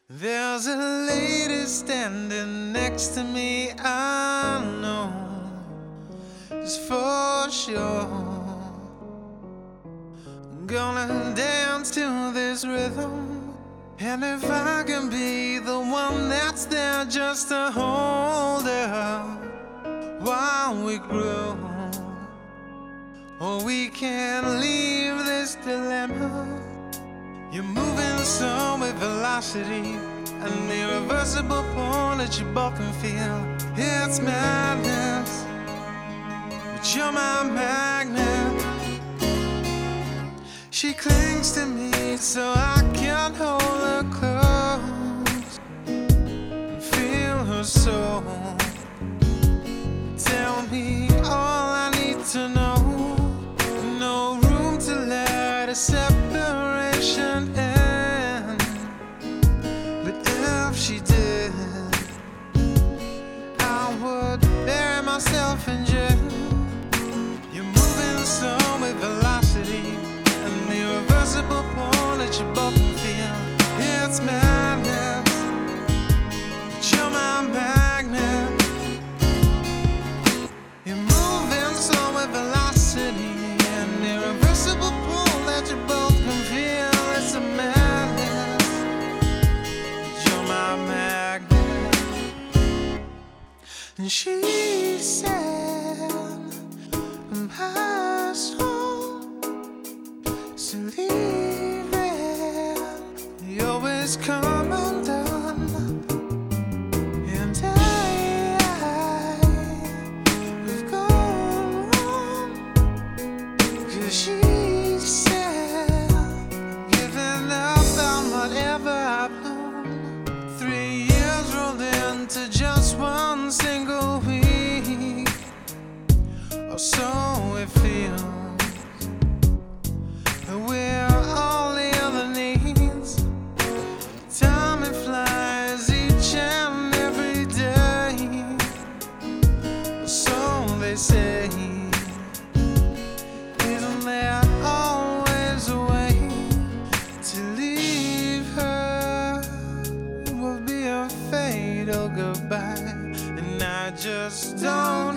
There's a lady standing next to me, I know, just for sure. I'm gonna dance to this rhythm, and if I can be the one that's there just to hold her while we grow, or we can leave this dilemma. You're moving so with velocity, an irreversible pull that you both can feel. It's madness, but you're my magnet. She clings to me so I can hold her close and feel her soul. Tell me all I need to know. No room to let a separation end. But if she did, I would bury myself in jail. You're moving so with velocity, an irreversible pull that you both can feel. It's madness, but you're my magnet. You're moving so with velocity, an irreversible pull that you both can feel. It's a madness, but you're my magnet. And she said, my soul is leaving. You always come undone, and I've gone wrong. 'Cause she said, giving up on whatever I've known. 3 years rolled into just one single week, or so it feels. We're all the other needs. Time it flies each and every day, so they say. Isn't there always a way to leave her? It will be a fatal goodbye, and I just don't